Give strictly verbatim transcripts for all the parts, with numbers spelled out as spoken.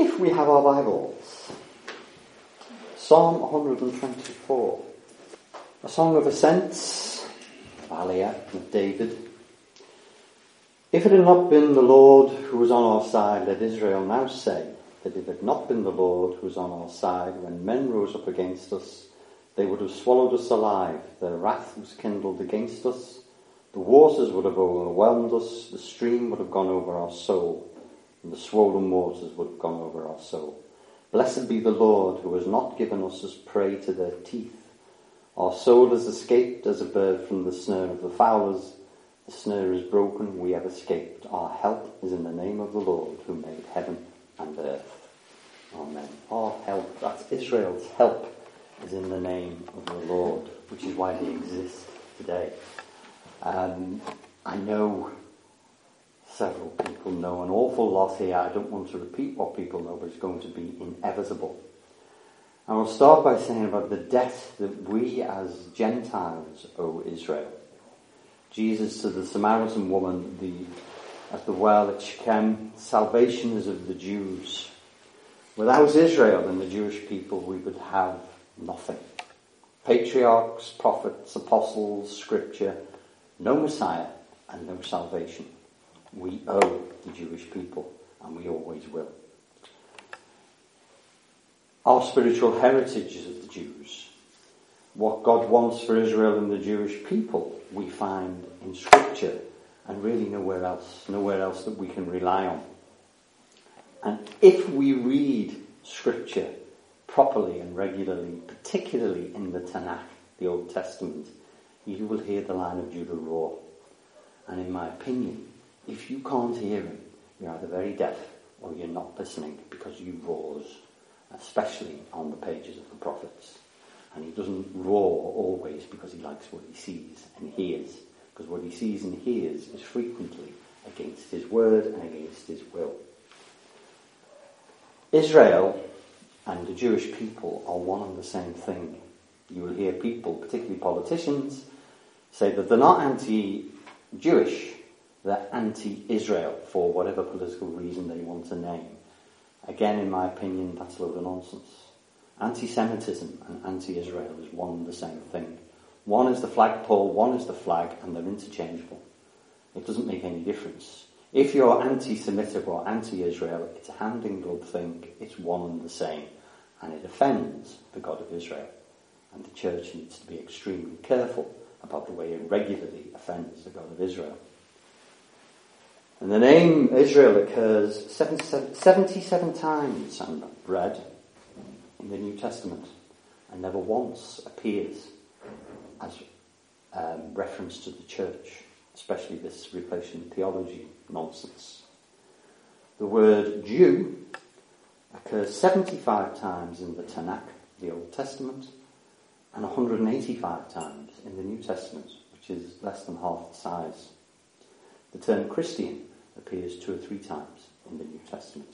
If we have our Bibles, Psalm one twenty-four, a song of ascents, Alia of David. If it had not been the Lord who was on our side, let Israel now say that if it had not been the Lord who was on our side, when men rose up against us, they would have swallowed us alive. Their wrath was kindled against us. The waters would have overwhelmed us. The stream would have gone over our soul, and the swollen waters would have gone over our soul. Blessed be the Lord, who has not given us as prey to their teeth. Our soul has escaped as a bird from the snare of the fowlers. The snare is broken, we have escaped. Our help is in the name of the Lord, who made heaven and earth. Amen. Our help, that's Israel's help, is in the name of the Lord, which is why they exist today. Um, I know several people know an awful lot here. I don't want to repeat what people know, but it's going to be inevitable. And we'll start by saying about the debt that we as Gentiles owe Israel. Jesus to the Samaritan woman the, at the well at Shechem, salvation is of the Jews. Without Israel and the Jewish people, we would have nothing. Patriarchs, prophets, apostles, scripture, no Messiah and no salvation. We owe the Jewish people, and we always will. Our spiritual heritage is of the Jews. What God wants for Israel and the Jewish people, we find in Scripture, and really nowhere else, nowhere else that we can rely on. And if we read Scripture properly and regularly, particularly in the Tanakh, the Old Testament, you will hear the Lion of Judah roar. And in my opinion, if you can't hear him, you're either very deaf or you're not listening, because he roars, especially on the pages of the prophets. And he doesn't roar always because he likes what he sees and hears, because what he sees and hears is frequently against his word and against his will. Israel and the Jewish people are one and the same thing. You will hear people, particularly politicians, say that they're not anti-Jewish, they're anti-Israel for whatever political reason they want to name. Again, in my opinion, that's a load of nonsense. Anti-Semitism and anti-Israel is one and the same thing. One is the flagpole, one is the flag, and they're interchangeable. It doesn't make any difference. If you're anti-Semitic or anti-Israel, it's a hand-in-glove thing, it's one and the same, and it offends the God of Israel. And the church needs to be extremely careful about the way it regularly offends the God of Israel. And the name Israel occurs seventy-seven times, I'm read, in the New Testament, and never once appears as um, reference to the church, especially this replacement theology nonsense. The word Jew occurs seventy-five times in the Tanakh, the Old Testament, and one hundred eighty-five times in the New Testament, which is less than half the size. The term Christian appears two or three times in the New Testament.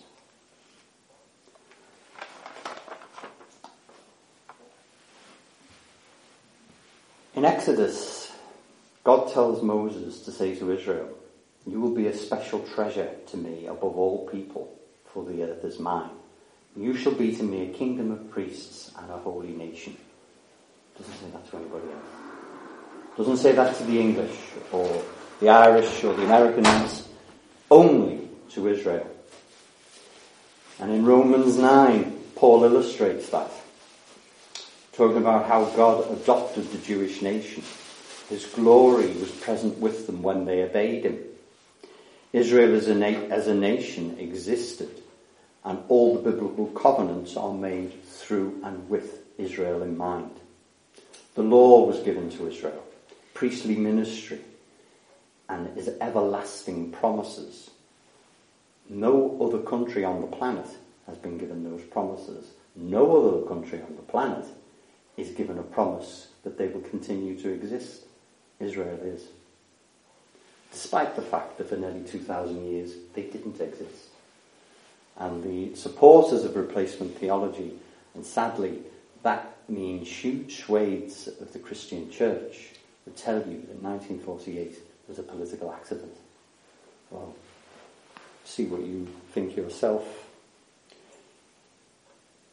In Exodus, God tells Moses to say to Israel, "You will be a special treasure to me above all people, for the earth is mine. You shall be to me a kingdom of priests and a holy nation." Doesn't say that to anybody else. Doesn't say that to the English or the Irish or the Americans. Only to Israel. And in Romans nine, Paul illustrates that, talking about how God adopted the Jewish nation. His glory was present with them when they obeyed him. Israel as a, na- as a nation existed, and all the biblical covenants are made through and with Israel in mind. The law was given to Israel, priestly ministry, and his everlasting promises. No other country on the planet has been given those promises. No other country on the planet is given a promise that they will continue to exist. Israel is. Despite the fact that for nearly two thousand years they didn't exist. And the supporters of replacement theology, and sadly that means huge swathes of the Christian church, would tell you that nineteen forty-eight was a political accident. Well, see what you think yourself.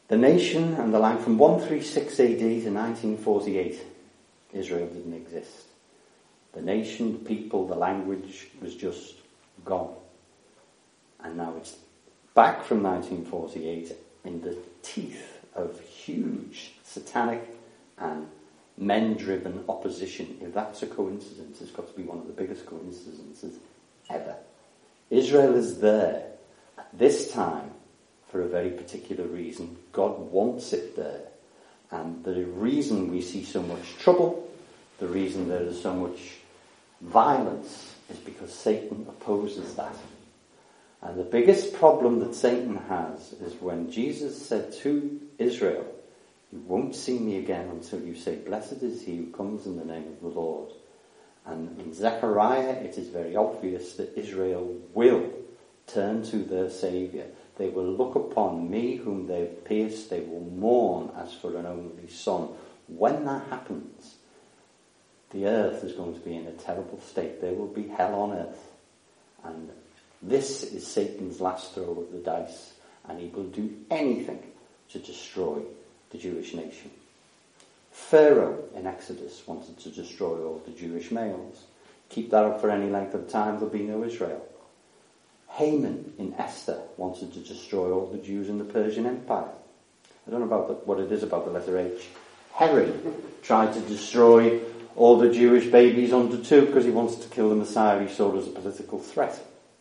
The nation and the land from one thirty-six A D to nineteen forty-eight, Israel didn't exist. The nation, the people, the language was just gone. And now it's back from nineteen forty-eight in the teeth of huge satanic and men-driven opposition. If that's a coincidence, it's got to be one of the biggest coincidences ever. Israel is there at this time for a very particular reason. God wants it there. And the reason we see so much trouble, the reason there is so much violence, is because Satan opposes that. And the biggest problem that Satan has is when Jesus said to Israel, "You won't see me again until you say, 'Blessed is he who comes in the name of the Lord.'" And in Zechariah, it is very obvious that Israel will turn to their Saviour. They will look upon me whom they have pierced. They will mourn as for an only son. When that happens, the earth is going to be in a terrible state. There will be hell on earth. And this is Satan's last throw of the dice. And he will do anything to destroy the Jewish nation. Pharaoh in Exodus wanted to destroy all the Jewish males. Keep that up for any length of time, there'll be no Israel. Haman in Esther wanted to destroy all the Jews in the Persian Empire. I don't know about the, what it is about the letter H. Herod tried to destroy all the Jewish babies under two because he wanted to kill the Messiah he saw as a political threat.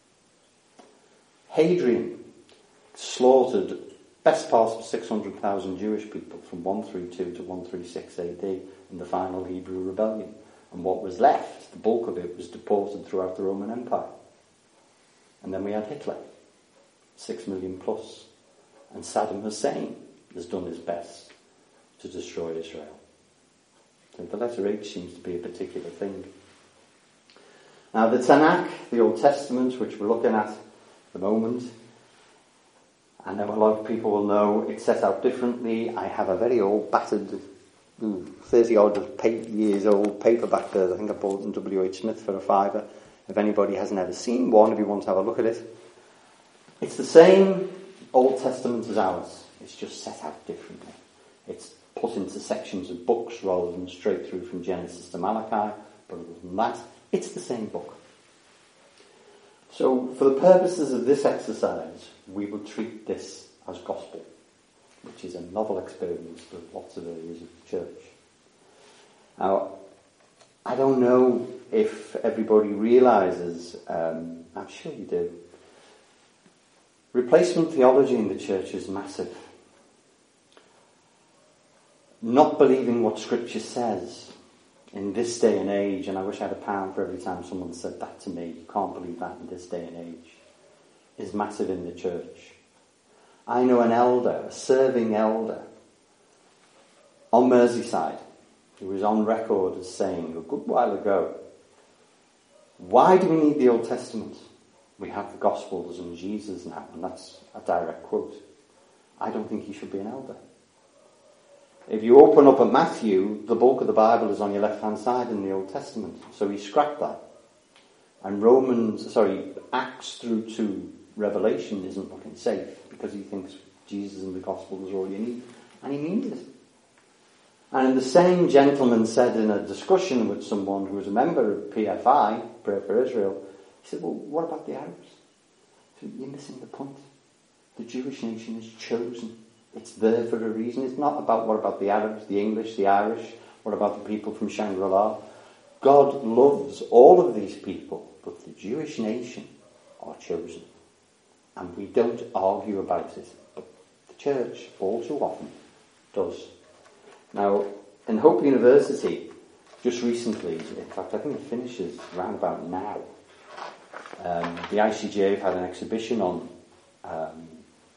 Hadrian slaughtered best part of six hundred thousand Jewish people from one thirty-two to one thirty-six A D in the final Hebrew rebellion. And what was left, the bulk of it, was deported throughout the Roman Empire. And then we had Hitler, six million plus. And Saddam Hussein has done his best to destroy Israel. So the letter H seems to be a particular thing. Now the Tanakh, the Old Testament, which we're looking at at the moment, I know a lot of people will know it's set out differently. I have a very old, battered, thirty odd years old paperback there. I think I bought in W H Smith for a fiver. If anybody hasn't ever seen one, if you want to have a look at it. It's the same Old Testament as ours. It's just set out differently. It's put into sections of books rather than straight through from Genesis to Malachi. But other than that, it's the same book. So, for the purposes of this exercise, we will treat this as gospel, which is a novel experience for lots of areas of the church. Now, I don't know if everybody realises, um, I'm sure you do, replacement theology in the church is massive. Not believing what Scripture says in this day and age, and I wish I had a pound for every time someone said that to me, you can't believe that in this day and age, is massive in the church. I know an elder, a serving elder, on Merseyside, who was on record as saying a good while ago, why do we need the Old Testament? We have the Gospels and Jesus now, and that's a direct quote. I don't think he should be an elder. If you open up at Matthew, the bulk of the Bible is on your left-hand side in the Old Testament. So he scrapped that. And Romans, sorry, Acts through to Revelation isn't looking safe because he thinks Jesus and the Gospels are all you need. And he means it. And the same gentleman said in a discussion with someone who was a member of P F I, Prayer for Israel, he said, well, what about the Arabs? Said, you're missing the point. The Jewish nation is chosen. It's there for a reason. It's not about what about the Arabs, the English, the Irish, what about the people from Shangri-La. God loves all of these people, but the Jewish nation are chosen. And we don't argue about it, but the church all too often does. Now, in Hope University, just recently, in fact I think it finishes around about now, um, the I C G A have had an exhibition on um,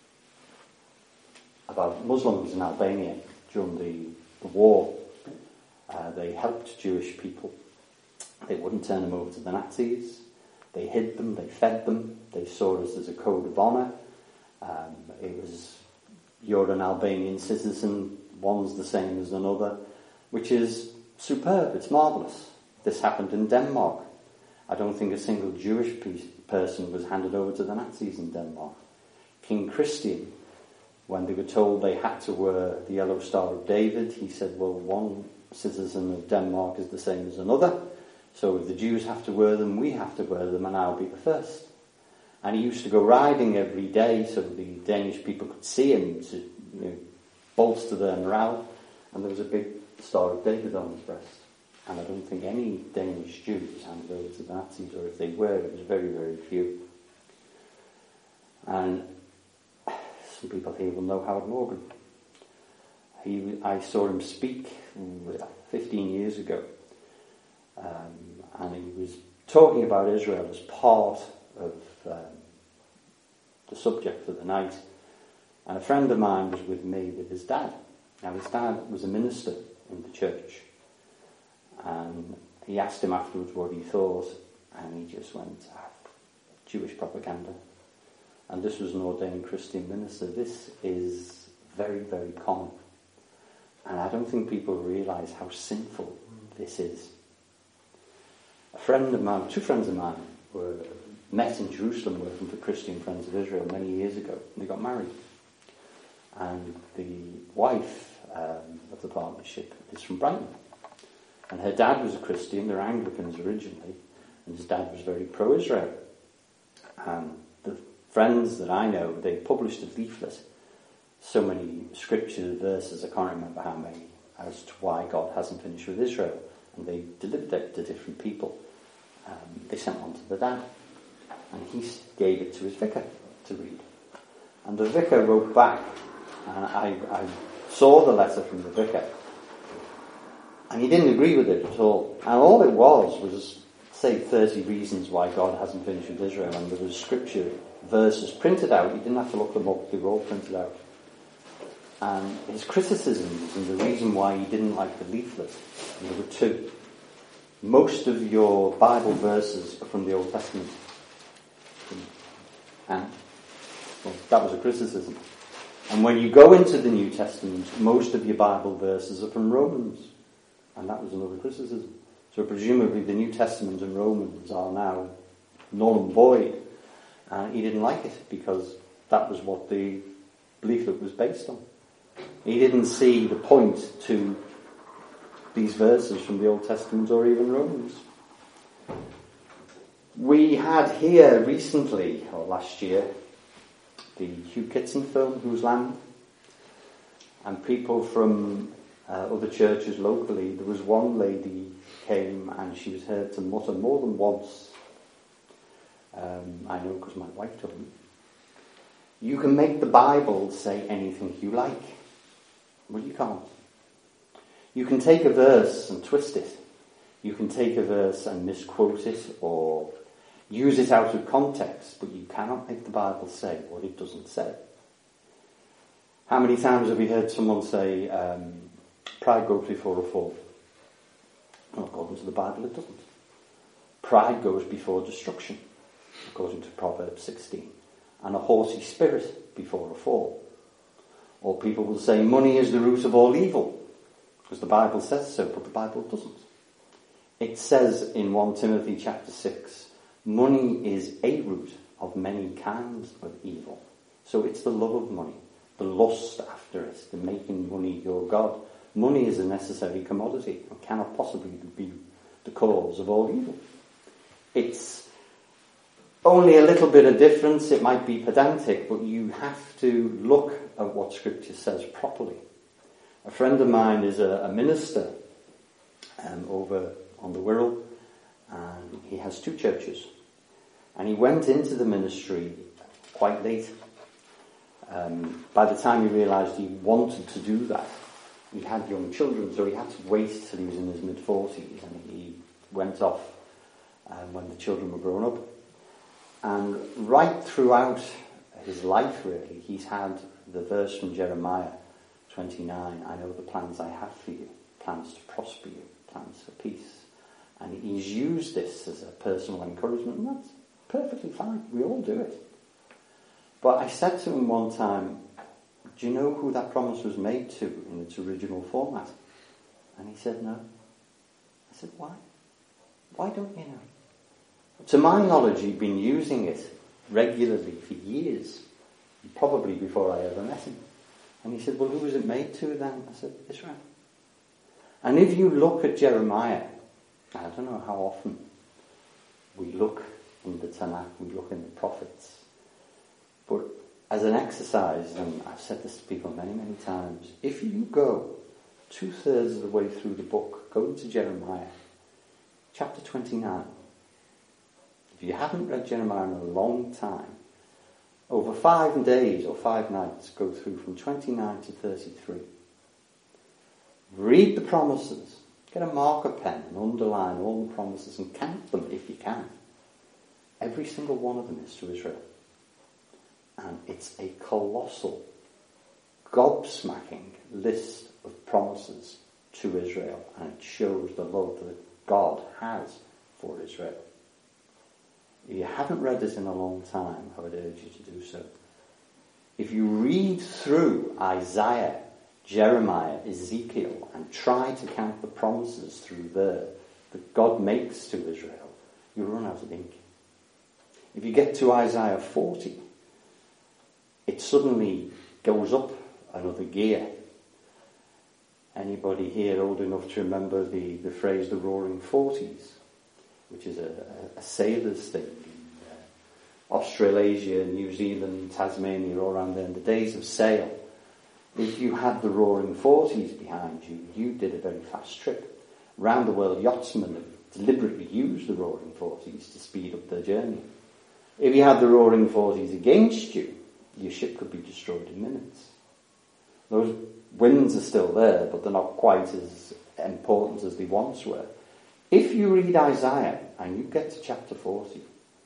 about Muslims in Albania during the, the war. Uh, they helped Jewish people. They wouldn't turn them over to the Nazis. They hid them, they fed them. They saw us as a code of honour. Um, it was, you're an Albanian citizen, one's the same as another, which is superb, it's marvellous. This happened in Denmark. I don't think a single Jewish piece, person was handed over to the Nazis in Denmark. King Christian When they were told they had to wear the Yellow Star of David, he said, well, one citizen of Denmark is the same as another. So if the Jews have to wear them, we have to wear them, and I'll be the first. And he used to go riding every day so the Danish people could see him to, you know, bolster their morale. And there was a big Star of David on his breast. And I don't think any Danish Jews handed over to the Nazis, or if they were, it was very, very few. And some people here will know Howard Morgan. He, I saw him speak fifteen years ago. Um, and he was talking about Israel as part of um, the subject for the night. And a friend of mine was with me with his dad. Now his dad was a minister in the church. And he asked him afterwards what he thought, and he just went, ah, Jewish propaganda. And this was an ordained Christian minister. This is very, very common. And I don't think people realise how sinful this is. A friend of mine, two friends of mine, were met in Jerusalem working for Christian Friends of Israel many years ago. And they got married. And the wife um, of the partnership is from Brighton. And her dad was a Christian, they're Anglicans originally, and his dad was very pro-Israel. And the friends that I know, they published a leaflet, so many scripture verses, I can't remember how many, as to why God hasn't finished with Israel. And they delivered it to different people. Um, they sent one to the dad, and he gave it to his vicar to read. And the vicar wrote back, and I, I saw the letter from the vicar, and he didn't agree with it at all. And all it was was, say, thirty reasons why God hasn't finished with Israel, and there was scripture verses printed out. You didn't have to look them up, they were all printed out. And his criticisms and the reason why he didn't like the leaflet, there were two. Most of your Bible verses are from the Old Testament. And well, that was a criticism. And when you go into the New Testament, most of your Bible verses are from Romans. And that was another criticism. So presumably the New Testament and Romans are now null and void. And he didn't like it because that was what the leaflet was based on. He didn't see the point to these verses from the Old Testament or even Romans. We had here recently, or last year, the Hugh Kitson film, Whose Land? And people from uh, other churches locally, there was one lady came and she was heard to mutter more than once. Um, I know because my wife told me. You can make the Bible say anything you like. Well, you can't. You can take a verse and twist it. You can take a verse and misquote it or use it out of context, but you cannot make the Bible say what it doesn't say. How many times have we heard someone say, um, pride goes before a fall? Well, according to the Bible, it doesn't. Pride goes before destruction, according to Proverbs sixteen. And a haughty spirit before a fall. Or people will say money is the root of all evil, because the Bible says so, but the Bible doesn't. It says in First Timothy chapter six, money is a root of many kinds of evil. So it's the love of money, the lust after it, the making money your God. Money is a necessary commodity and cannot possibly be the cause of all evil. It's only a little bit of difference. It might be pedantic, but you have to look at what Scripture says properly. A friend of mine is a, a minister um, over on the Wirral, and he has two churches. And he went into the ministry quite late. Um, by the time he realised he wanted to do that, he had young children, so he had to wait till he was in his mid-forties, and he went off um, when the children were grown up. And right throughout his life, really, he's had the verse from Jeremiah twenty-nine, I know the plans I have for you, plans to prosper you, plans for peace. And he's used this as a personal encouragement, and that's perfectly fine. We all do it. But I said to him one time, do you know who that promise was made to in its original format? And he said, no. I said, why? Why don't you know? To my knowledge, he'd been using it regularly for years, probably before I ever met him. And he said, well, who was it made to then? I said, Israel. And if you look at Jeremiah, I don't know how often we look in the Tanakh, we look in the prophets, but as an exercise, and I've said this to people many, many times, if you go two-thirds of the way through the book, go into Jeremiah, chapter twenty-nine. If you haven't read Jeremiah in a long time, over five days or five nights, go through from twenty-nine to thirty-three. Read the promises. Get a marker pen and underline all the promises and count them if you can. Every single one of them is to Israel. And it's a colossal, gobsmacking list of promises to Israel. And it shows the love that God has for Israel. If you haven't read this in a long time, I would urge you to do so. If you read through Isaiah, Jeremiah, Ezekiel, and try to count the promises through there that God makes to Israel, you'll run out of ink. If you get to Isaiah forty, it suddenly goes up another gear. Anybody here old enough to remember the, the phrase the Roaring Forties, which is a, a, a sailor's thing in uh, Australasia, New Zealand, Tasmania, all around there, in the days of sail. If you had the Roaring Forties behind you, you did a very fast trip. Round the world yachtsmen have deliberately used the Roaring Forties to speed up their journey. If you had the Roaring Forties against you, your ship could be destroyed in minutes. Those winds are still there, but they're not quite as important as they once were. If you read Isaiah and you get to chapter forty,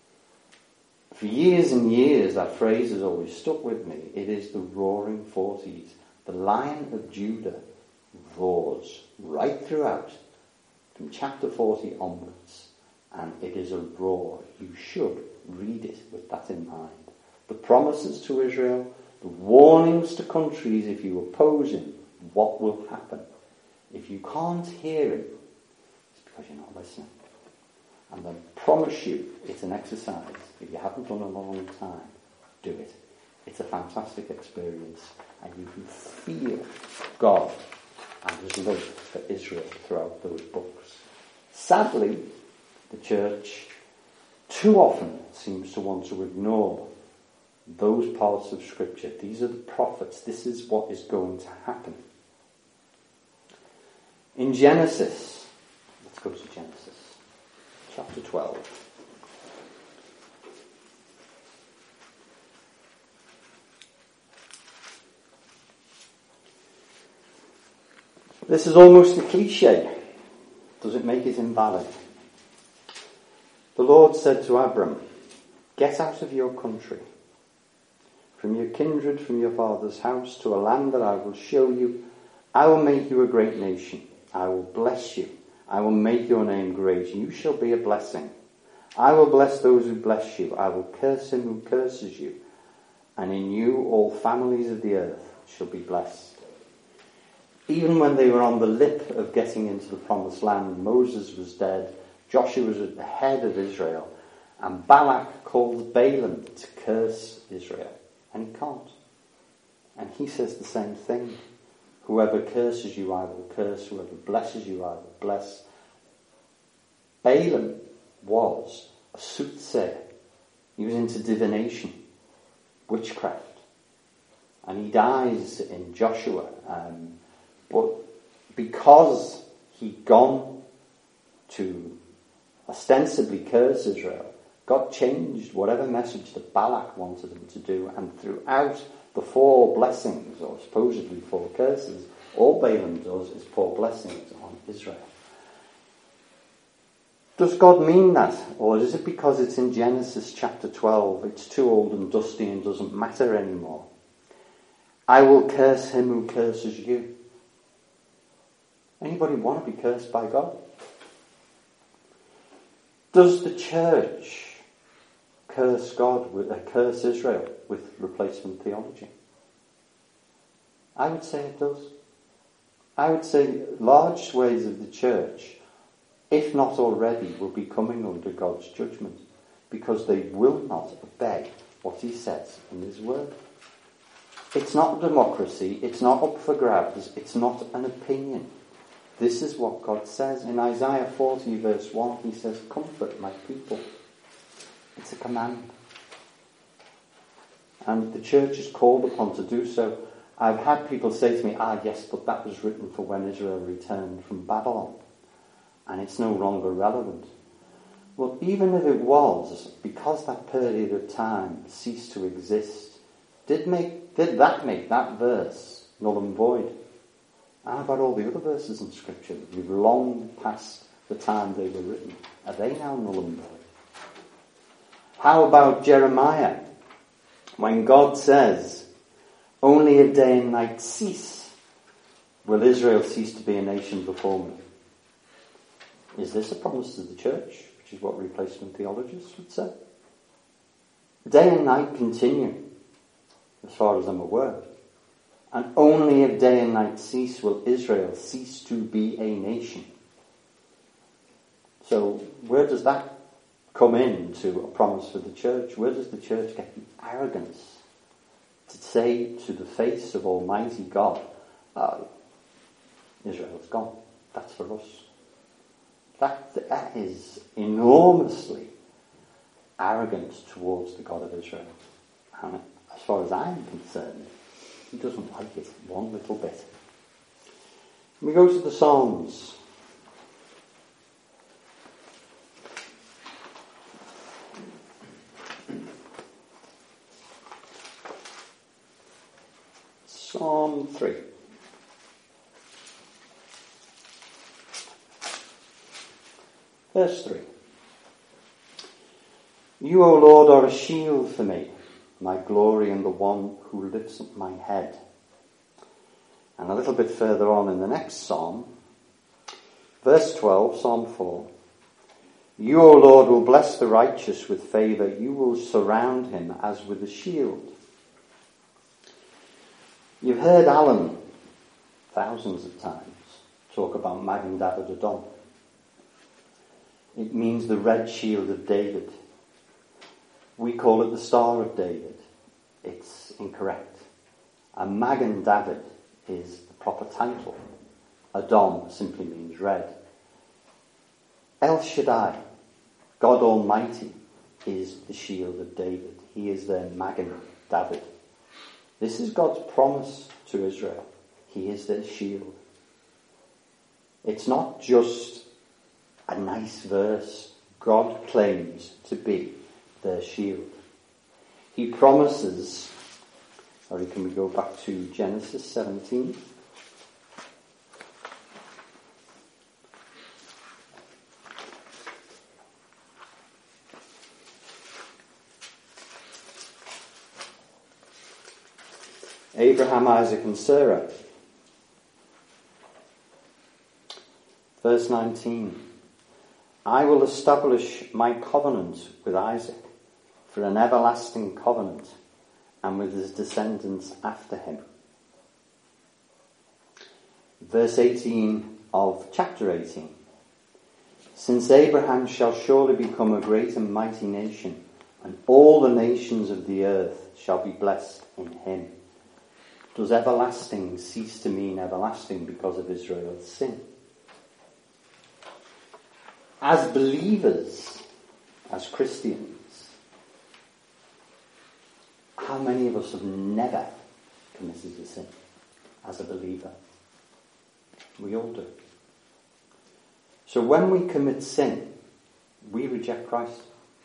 for years and years that phrase has always stuck with me. It is the Roaring Forties. The Lion of Judah roars right throughout, from chapter forty onwards, and it is a roar. You should read it with that in mind. The promises to Israel, the warnings to countries if you oppose him, what will happen. If you can't hear him, it's because you're not listening. And I promise you, it's an exercise. If you haven't done it in a long time, do it. It's a fantastic experience, and you can feel God and his love for Israel throughout those books. Sadly, the church too often seems to want to ignore those parts of Scripture. These are the prophets. This is what is going to happen. In Genesis, let's go to Genesis, chapter twelve. This is almost a cliche. Does it make it invalid? The Lord said to Abram, "Get out of your country, from your kindred, from your father's house, to a land that I will show you. I will make you a great nation. I will bless you. I will make your name great. You shall be a blessing. I will bless those who bless you. I will curse him who curses you. And in you all families of the earth shall be blessed." Even when they were on the lip of getting into the promised land, Moses was dead, Joshua was at the head of Israel, and Balak called Balaam to curse Israel. And he can't. And he says the same thing. Whoever curses you, I will curse. Whoever blesses you, I will bless. Balaam was a soothsayer. He was into divination, witchcraft. And he dies in Joshua. Um, but because he'd gone to ostensibly curse Israel, God changed whatever message that Balak wanted him to do, and throughout the four blessings, or supposedly four curses, all Balaam does is pour blessings on Israel. Does God mean that? Or is it because it's in Genesis chapter twelve, it's too old and dusty and doesn't matter anymore? I will curse him who curses you. Anybody want to be cursed by God? Does the church curse God, with, uh, curse Israel with replacement theology? I would say it does. I would say large swathes of the church, if not already, will be coming under God's judgment because they will not obey what he says in his word. It's not democracy. It's not up for grabs. It's not an opinion. This is what God says. In Isaiah forty verse one, he says, "Comfort my people." It's a command. And the church is called upon to do so. I've had people say to me, ah yes, but that was written for when Israel returned from Babylon. And it's no longer relevant. Well, even if it was, because that period of time ceased to exist, did make did that make that verse null and void? How about all the other verses in Scripture that we've long past the time they were written? Are they now null and void? How about Jeremiah? When God says, "Only a day and night cease, will Israel cease to be a nation before me." Is this a promise to the church? Which is what replacement theologists would say. Day and night continue, as far as I'm aware. And only if day and night cease will Israel cease to be a nation. So where does that come into a promise for the church? Where does the church get the arrogance to say to the face of Almighty God, oh, Israel's gone, that's for us? That, that is enormously arrogant towards the God of Israel. And as far as I'm concerned, he doesn't like it one little bit. We go to the Psalms. Psalm three. Verse three. You, O Lord, are a shield for me, my glory and the one who lifts up my head. And a little bit further on in the next psalm, verse twelve, Psalm four. You, O Lord, will bless the righteous with favour. You will surround him as with a shield. You've heard Alan thousands of times talk about Magen David Adom. It means the red shield of David. We call it the Star of David. It's incorrect. And Magen David is the proper title. Adom simply means red. El Shaddai, God Almighty, is the shield of David. He is their Magen David. This is God's promise to Israel. He is their shield. It's not just a nice verse. God claims to be their shield. He promises, sorry, can we go back to Genesis seventeen? Abraham, Isaac and Sarah. Verse nineteen. I will establish my covenant with Isaac for an everlasting covenant, and with his descendants after him. Verse eighteen of chapter eighteen. Since Abraham shall surely become a great and mighty nation, and all the nations of the earth shall be blessed in him. Does everlasting cease to mean everlasting because of Israel's sin? As believers, as Christians, how many of us have never committed a sin as a believer? We all do. So when we commit sin, we reject Christ.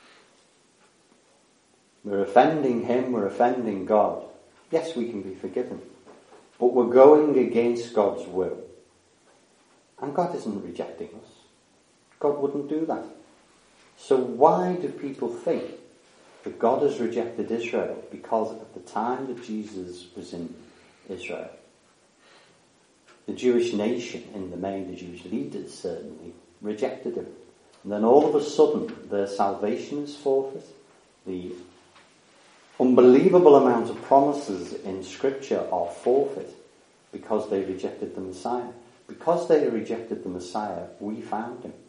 We're offending him, we're offending God. Yes, we can be forgiven, but we're going against God's will. And God isn't rejecting us. God wouldn't do that. So why do people think that God has rejected Israel? Because at the time that Jesus was in Israel, the Jewish nation, in the main, the Jewish leaders certainly, rejected him. And then all of a sudden, their salvation is forfeit. The unbelievable amount of promises in Scripture are forfeit because they rejected the Messiah. Because they rejected the Messiah, we found him.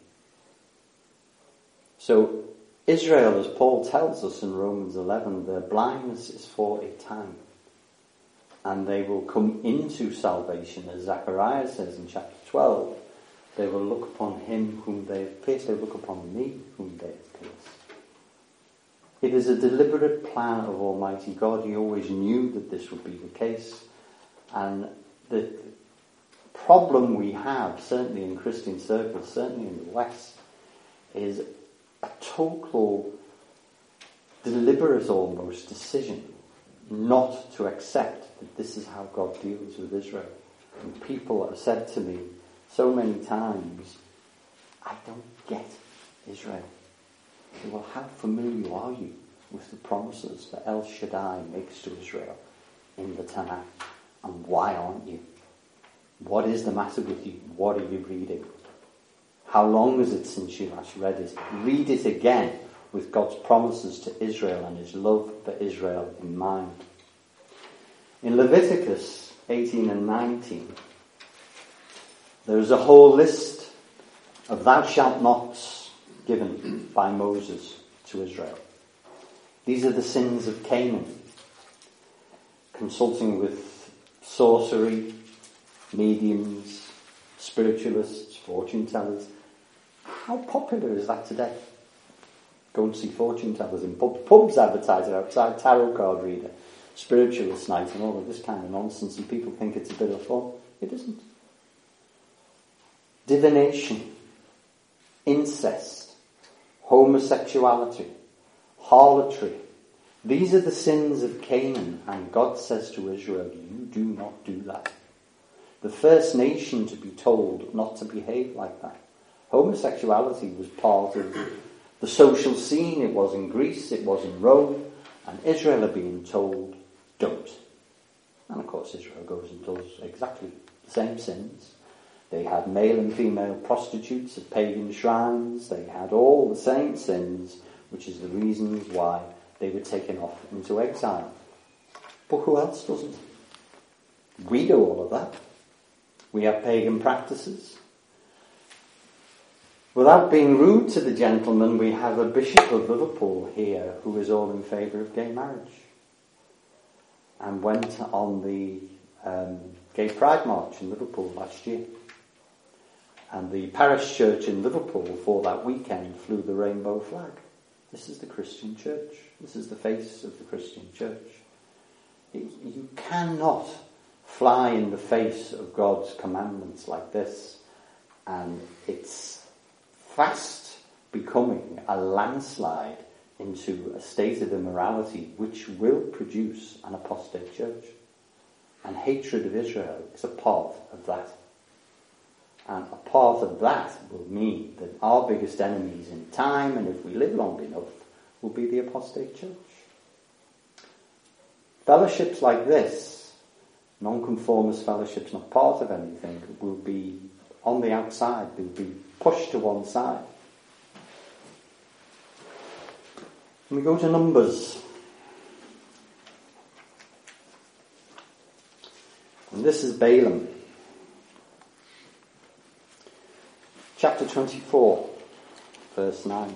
So Israel, as Paul tells us in Romans eleven, their blindness is for a time. and they will come into salvation, as Zechariah says in chapter twelve. They will look upon him whom they have pierced. They will look upon me whom they have pierced. It is a deliberate plan of Almighty God. He always knew that this would be the case. And the problem we have, certainly in Christian circles, certainly in the West, is a total, deliberate almost decision not to accept that this is how God deals with Israel. And people have said to me so many times, I don't get Israel. I say, well, how familiar are you with the promises that El Shaddai makes to Israel in the Tanakh? And why aren't you? What is the matter with you? What are you reading? How long is it since you last read it? Read it again with God's promises to Israel and his love for Israel in mind. In Leviticus eighteen and nineteen, there is a whole list of thou shalt nots given by Moses to Israel. These are the sins of Canaan. Consulting with sorcery, mediums, spiritualists, fortune tellers. How popular is that today? Go and see fortune tellers in pubs. Pubs advertising outside, tarot card reader, spiritualist night and all of this kind of nonsense, and people think it's a bit of fun. It isn't. Divination, incest, homosexuality, harlotry. These are the sins of Canaan, and God says to Israel, you do not do that. The first nation to be told not to behave like that. Homosexuality was part of the social scene. It was in Greece, it was in Rome, and Israel are being told, don't. And of course Israel goes and does exactly the same sins. They had male and female prostitutes at pagan shrines. They had all the same sins, which is the reasons why they were taken off into exile. But who else doesn't? We do all of that. We have pagan practices. Without being rude to the gentleman, we have a Bishop of Liverpool here who is all in favour of gay marriage and went on the um, Gay Pride March in Liverpool last year. And the parish church in Liverpool for that weekend flew the rainbow flag. This is the Christian church. This is the face of the Christian church. You cannot fly in the face of God's commandments like this, and it's fast becoming a landslide into a state of immorality which will produce an apostate church. And hatred of Israel is a part of that. And a part of that will mean that our biggest enemies in time, and if we live long enough, will be the apostate church. Fellowships like this, nonconformist fellowships, not part of anything, will be on the outside, will be pushed to one side. And we go to Numbers. And this is Balaam. Chapter twenty-four, verse nine.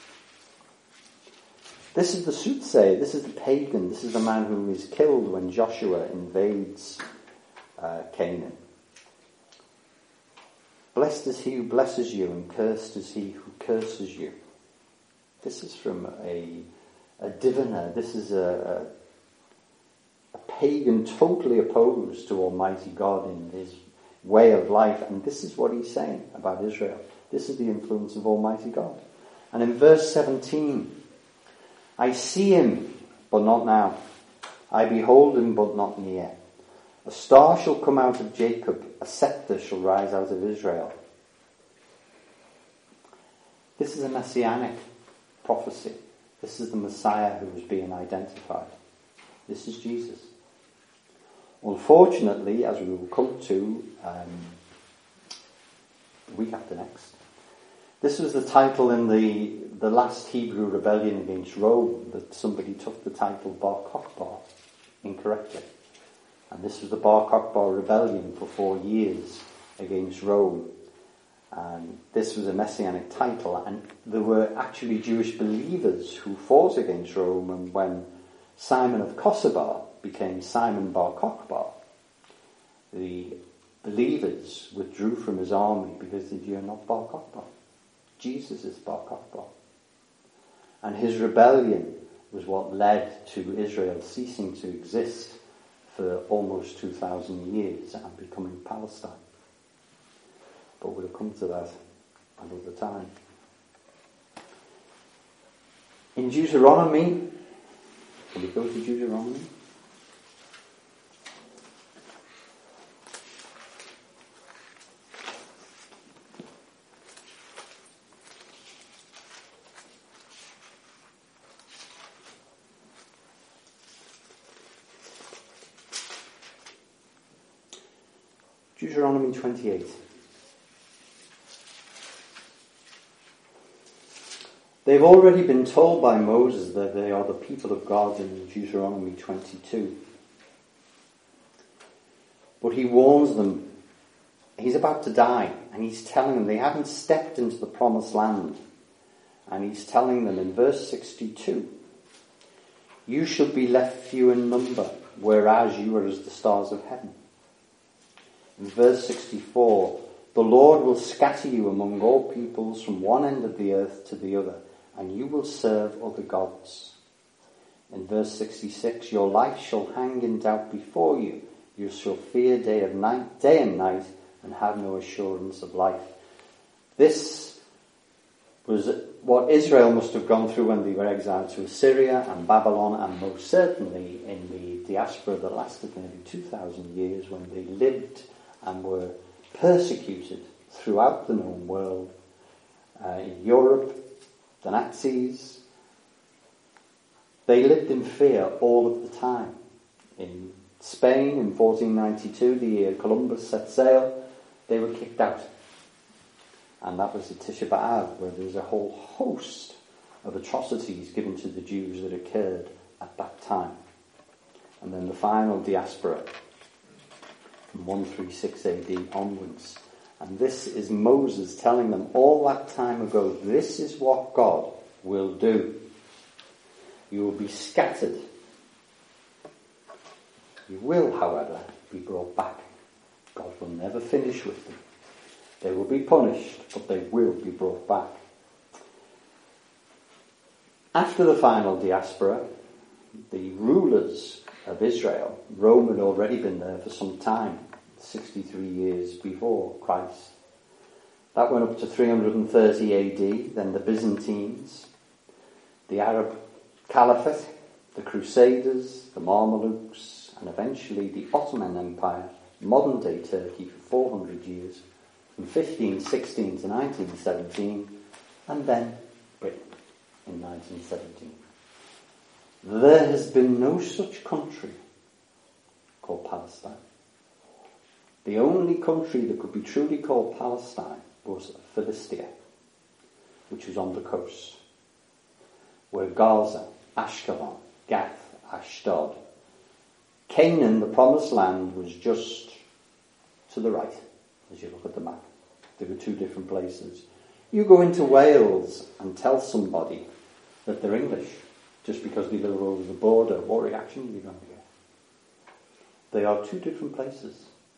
This is the soothsayer, this is the pagan, this is the man who is killed when Joshua invades uh, Canaan. Blessed is he who blesses you, and cursed is he who curses you. This is from a, a diviner, this is a, a, a pagan totally opposed to Almighty God in his way of life, and this is what he's saying about Israel. This is the influence of Almighty God. And in verse seventeen, I see him, but not now. I behold him, but not near. A star shall come out of Jacob, a scepter shall rise out of Israel. This is a messianic prophecy. This is the Messiah who is being identified. This is Jesus. Unfortunately, as we will come to um, the week after next, this was the title in the, the last Hebrew rebellion against Rome, that somebody took the title Bar Kokhba incorrectly. And this was the Bar Kokhba rebellion for four years against Rome. And this was a messianic title, and there were actually Jewish believers who fought against Rome, and when Simon of Kosovar became Simon Bar Kokhba, the believers withdrew from his army because they said, "You're not Bar Kokhba. Jesus is Bar Kokhba." And his rebellion was what led to Israel ceasing to exist for almost two thousand years and becoming Palestine. But we'll come to that another time. In Deuteronomy, can we go to Deuteronomy? Deuteronomy twenty-eight. They've already been told by Moses that they are the people of God in Deuteronomy twenty-two. But he warns them, he's about to die, and he's telling them they haven't stepped into the promised land. And he's telling them in verse sixty-two, "You shall be left few in number, whereas you are as the stars of heaven." In verse sixty-four, "The Lord will scatter you among all peoples from one end of the earth to the other, and you will serve other gods." In verse sixty-six, "Your life shall hang in doubt before you. You shall fear day of night, day and night, and have no assurance of life." This was what Israel must have gone through when they were exiled to Assyria and Babylon, and most certainly in the diaspora that lasted nearly two thousand years, when they lived and were persecuted throughout the known world, uh, in Europe, the Nazis. They lived in fear all of the time. In Spain, in fourteen ninety-two, the year Columbus set sail, they were kicked out. And that was the Tisha B'Av, where there was a whole host of atrocities given to the Jews that occurred at that time. And then the final diaspora, from one thirty-six A D onwards. And this is Moses telling them all that time ago, this is what God will do. You will be scattered. You will, however, be brought back. God will never finish with them. They will be punished, but they will be brought back. After the final diaspora, the rulers of Israel, Rome had already been there for some time, sixty-three years before Christ. That went up to three hundred thirty A D, then the Byzantines, the Arab Caliphate, the Crusaders, the Mamelukes, and eventually the Ottoman Empire, modern-day Turkey, for four hundred years, from fifteen sixteen to nineteen seventeen, and then Britain in nineteen seventeen. There has been no such country called Palestine. The only country that could be truly called Palestine was Philistia, which was on the coast, where Gaza, Ashkelon, Gath, Ashdod. Canaan, the promised land, was just to the right, as you look at the map. There were two different places. You go into Wales and tell somebody that they're English, just because they live over the border, what reaction are you going to get? They are two different places.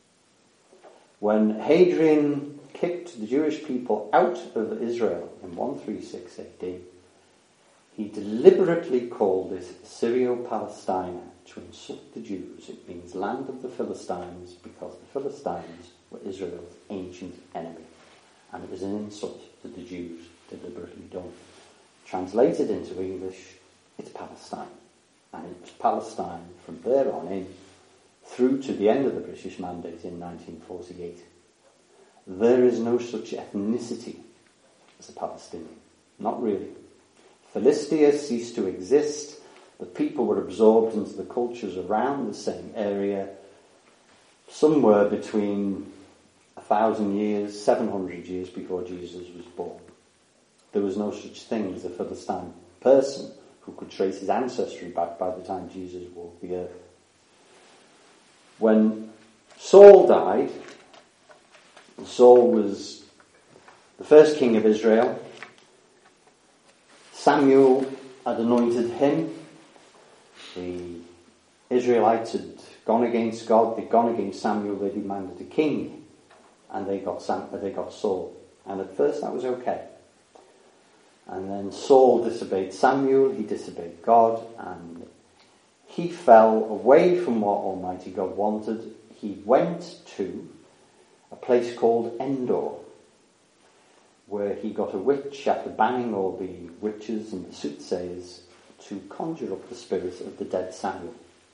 When Hadrian kicked the Jewish people out of Israel in one thirty-six A D, he deliberately called it Syrio-Palestina to insult the Jews. It means land of the Philistines, because the Philistines were Israel's ancient enemy. And it was an insult to the Jews, deliberately done. Translated into English, it's Palestine. And it was Palestine from there on in, through to the end of the British Mandate in nineteen forty-eight. There is no such ethnicity as a Palestinian. Not really. Philistia ceased to exist. The people were absorbed into the cultures around the same area, somewhere between a thousand years, seven hundred years before Jesus was born. There was no such thing as a Philistine person who could trace his ancestry back by the time Jesus walked the earth. When Saul died, Saul was the first king of Israel. Samuel had anointed him. The Israelites had gone against God, they'd gone against Samuel, they demanded a king, and they got Sam, they got Saul. And at first that was okay. And then Saul disobeyed Samuel, he disobeyed God, and he fell away from what Almighty God wanted. He went to a place called Endor, where he got a witch after banning all the witches and the soothsayers to conjure up the spirit of the dead Samuel.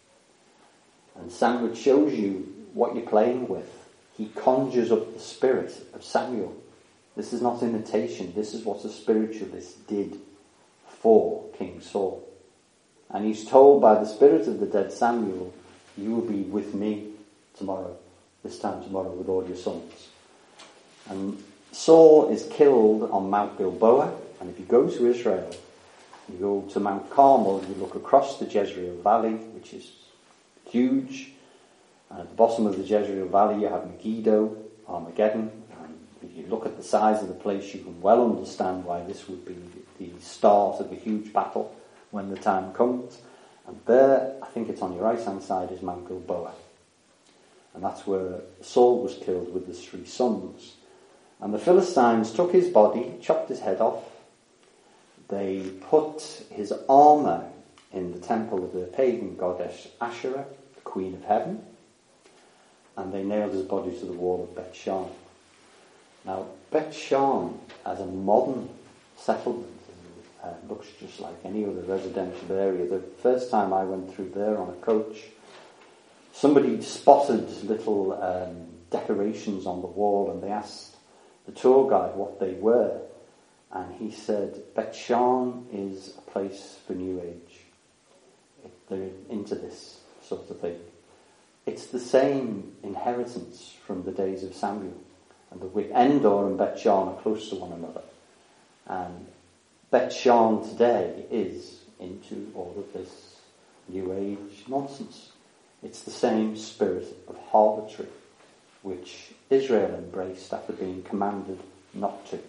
And Samuel shows you what you're playing with. He conjures up the spirit of Samuel. This is not imitation. This is what a spiritualist did for King Saul. And he's told by the spirit of the dead Samuel, you will be with me tomorrow, this time tomorrow with all your sons. And Saul is killed on Mount Gilboa, and if you go to Israel, you go to Mount Carmel, you look across the Jezreel Valley, which is huge, and at the bottom of the Jezreel Valley you have Megiddo, Armageddon, and if you look at the size of the place, you can well understand why this would be the start of a huge battle when the time comes. And there, I think it's on your right hand side, is Mount Gilboa. And that's where Saul was killed with his three sons. And the Philistines took his body, chopped his head off. They put his armour in the temple of the pagan goddess Asherah, the queen of heaven. And they nailed his body to the wall of Beth Shan. Now, Beth Shan, as a modern settlement, uh, looks just like any other residential area. The first time I went through there on a coach, somebody spotted little um, decorations on the wall, and they asked the tour guide what they were, and he said, Beth Shan is a place for New Age. It, they're into this sort of thing. It's the same inheritance from the days of Samuel. And the Endor and Beth Shan are close to one another. And Beth Shan today is into all of this New Age nonsense. It's the same spirit of harlotry which Israel embraced after being commanded not to.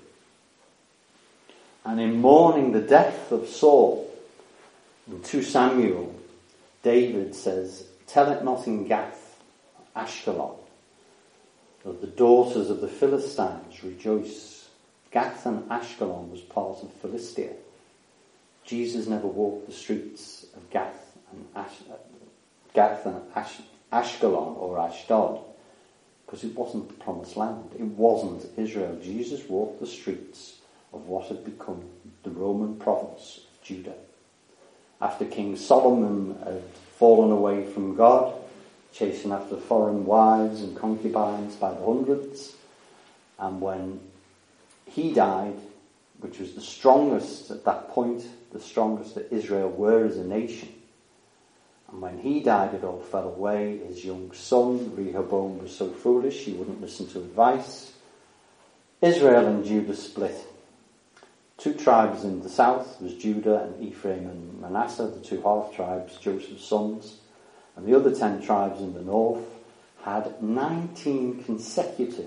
And in mourning the death of Saul, in Second Samuel, David says, tell it not in Gath, Ashkelon, that the daughters of the Philistines rejoice. Gath and Ashkelon was part of Philistia. Jesus never walked the streets of Gath and, Ash- Gath and Ash- Ashkelon or Ashdod, because it wasn't the promised land. It wasn't Israel. Jesus walked the streets of what had become the Roman province of Judah. After King Solomon had fallen away from God, chasing after foreign wives and concubines by the hundreds, and when he died, which was the strongest at that point, the strongest that Israel were as a nation, and when he died it all fell away. His young son Rehoboam was so foolish he wouldn't listen to advice. Israel and Judah split. Two tribes in the south was Judah and Ephraim and Manasseh, the two half tribes, Joseph's sons. And the other ten tribes in the north had nineteen consecutive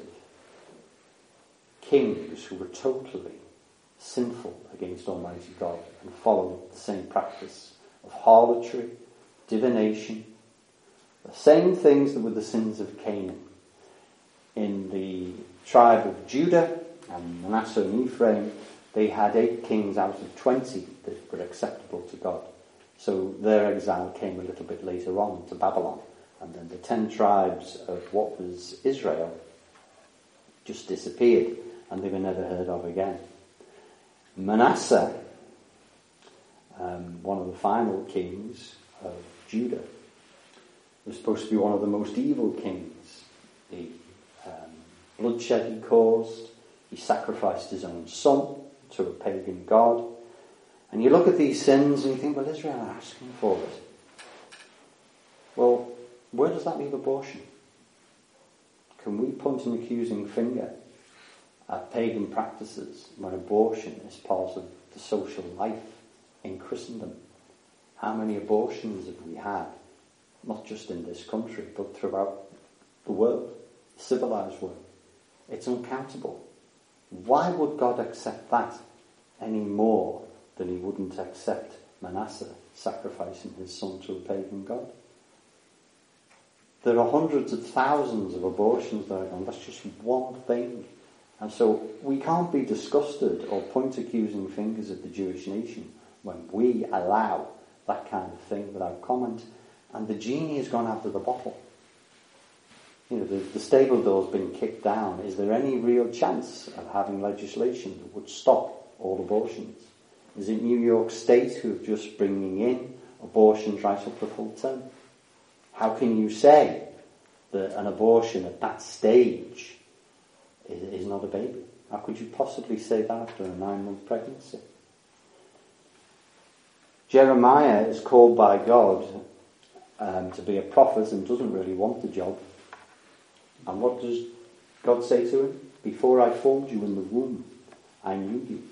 kings who were totally sinful against Almighty God and followed the same practice of harlotry, divination, the same things that were the sins of Canaan. In the tribe of Judah and Manasseh and Ephraim, they had eight kings out of twenty that were acceptable to God. So their exile came a little bit later on to Babylon. And then the ten tribes of what was Israel just disappeared, and they were never heard of again. Manasseh, um, one of the final kings of Judah, was supposed to be one of the most evil kings. The um, bloodshed he caused, he sacrificed his own son to a pagan god. And you look at these sins and you think, well, Israel are asking for it. Well, where does that leave abortion? Can we point an accusing finger at pagan practices when abortion is part of the social life in Christendom? How many abortions have we had, not just in this country, but throughout the world, the civilized world? It's uncountable. Why would God accept that any more than he wouldn't accept Manasseh sacrificing his son to a pagan god? There are hundreds of thousands of abortions that are going. That's just one thing. And so we can't be disgusted or point accusing fingers at the Jewish nation when we allow that kind of thing without comment. And the genie has gone out of the bottle. You know, the, the stable door's been kicked down. Is there any real chance of having legislation that would stop all abortions? Is it New York State who are just bringing in abortions right up to full term? How can you say that an abortion at that stage is, is not a baby? How could you possibly say that after a nine-month pregnancy? Jeremiah is called by God um, to be a prophet and doesn't really want the job. And what does God say to him? Before I formed you in the womb, I knew you.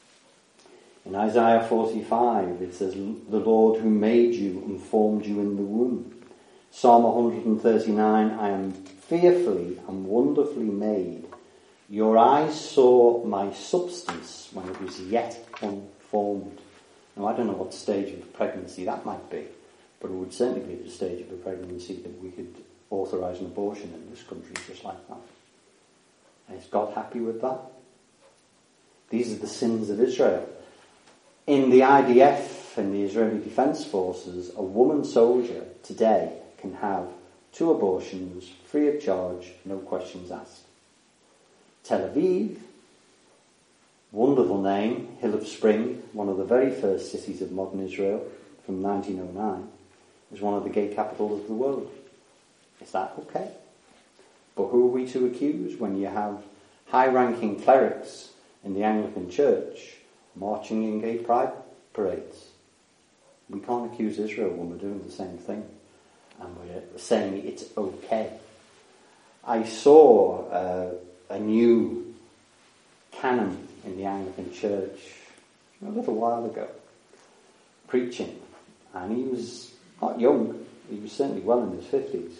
In Isaiah forty-five, it says, the Lord who made you and formed you in the womb. Psalm one thirty-nine, I am fearfully and wonderfully made. Your eyes saw my substance when it was yet unformed. Now, I don't know what stage of pregnancy that might be, but it would certainly be the stage of a pregnancy that we could authorise an abortion in this country just like that. And is God happy with that? These are the sins of Israel. In the I D F, in the Israeli Defence Forces, a woman soldier today can have two abortions free of charge, no questions asked. Tel Aviv, wonderful name, Hill of Spring, one of the very first cities of modern Israel from nineteen oh nine, is one of the gay capitals of the world. Is that okay? But who are we to accuse when you have high-ranking clerics in the Anglican Church marching in gay pride parades? We can't accuse Israel when we're doing the same thing, and we're saying it's okay. I saw uh, a new canon in the Anglican Church a little while ago, preaching, and he was not young, he was certainly well in his fifties,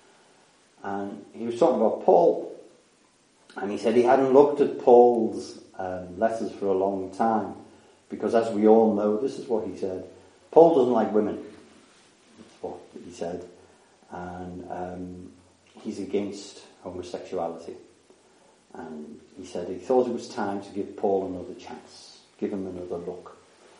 and he was talking about Paul, and he said he hadn't looked at Paul's um, letters for a long time, because as we all know, this is what he said, Paul doesn't like women. That's what he said. And um, he's against homosexuality. And he said he thought it was time to give Paul another chance, give him another look.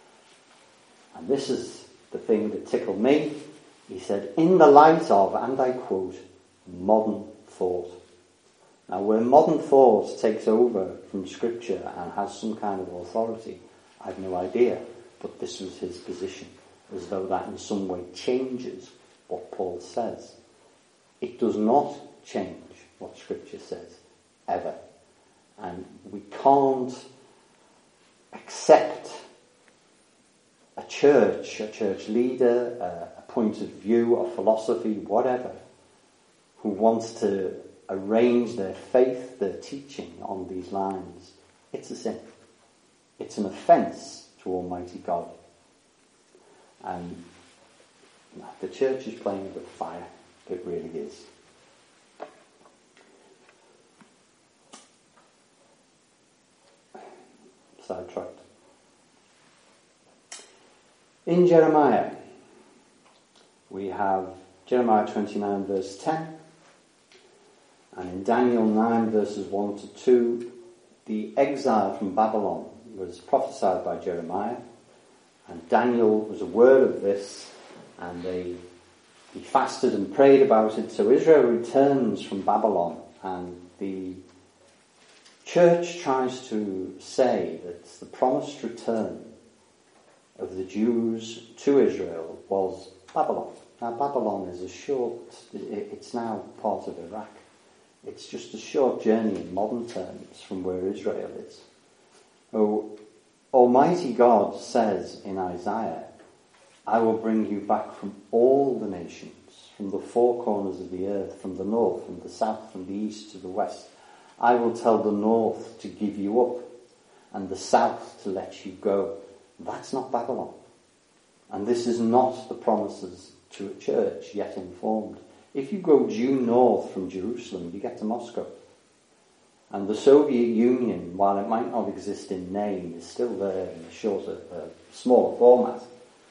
And this is the thing that tickled me. He said, in the light of, and I quote, modern thought. Now, where modern thought takes over from Scripture and has some kind of authority, I have no idea. But this was his position, as though that in some way changes what Paul says. It does not change what Scripture says, ever. And we can't accept a church, a church leader, a, a point of view, a philosophy, whatever, who wants to arrange their faith, their teaching on these lines. It's a sin. It's an offence to Almighty God. And the church is playing with fire. It really is. Sidetracked. In Jeremiah, we have Jeremiah twenty-nine verse ten, and in Daniel nine verses one to two, the exile from Babylon was prophesied by Jeremiah, and Daniel was aware of this, and they he fasted and prayed about it. So Israel returns from Babylon, and the church tries to say that the promised return of the Jews to Israel was Babylon. Now, Babylon is a short, it's now part of Iraq. It's just a short journey in modern terms from where Israel is. Oh, Almighty God says in Isaiah, I will bring you back from all the nations, from the four corners of the earth, from the north, from the south, from the east to the west. I will tell the north to give you up, and the south to let you go. That's not Babylon. And this is not the promises to a church yet informed. If you go due north from Jerusalem, you get to Moscow. And the Soviet Union, while it might not exist in name, is still there in a shorter, uh, smaller format.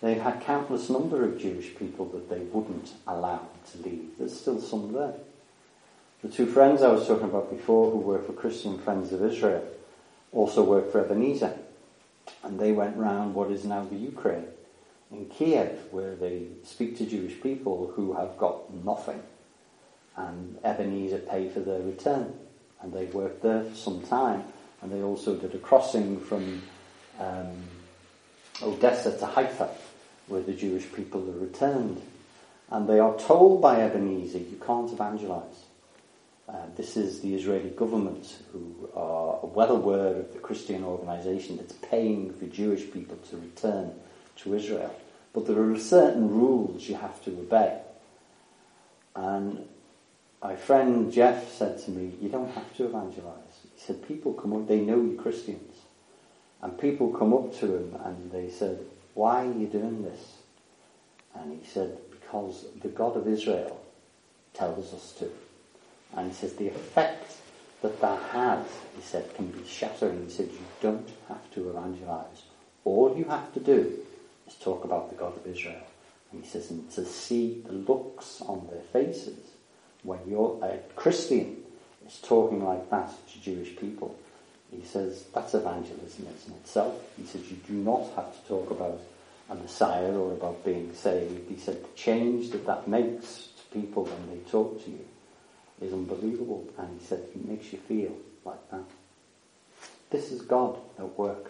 They had countless number of Jewish people that they wouldn't allow to leave. There's still some there. The two friends I was talking about before who work for Christian Friends of Israel also work for Ebenezer. And they went round what is now the Ukraine, in Kiev, where they speak to Jewish people who have got nothing. And Ebenezer pay for their return. And they worked there for some time. And they also did a crossing from um, Odessa to Haifa, where the Jewish people are returned. And they are told by Ebenezer, you can't evangelize. Uh, this is the Israeli government who are well aware of the Christian organisation that's paying for Jewish people to return to Israel. But there are certain rules you have to obey. And my friend Jeff said to me, you don't have to evangelise. He said, people come up, they know you're Christians. And people come up to him and they said, why are you doing this? And he said, because the God of Israel tells us to. And he says, the effect that that has, he said, can be shattering. He said, you don't have to evangelise. All you have to do is talk about the God of Israel. And he says, and to see the looks on their faces when you're a Christian is talking like that to Jewish people. He says, that's evangelism in itself. He says, you do not have to talk about a Messiah or about being saved. He said, the change that that makes to people when they talk to you is unbelievable. And he said, it makes you feel like that. This is God at work.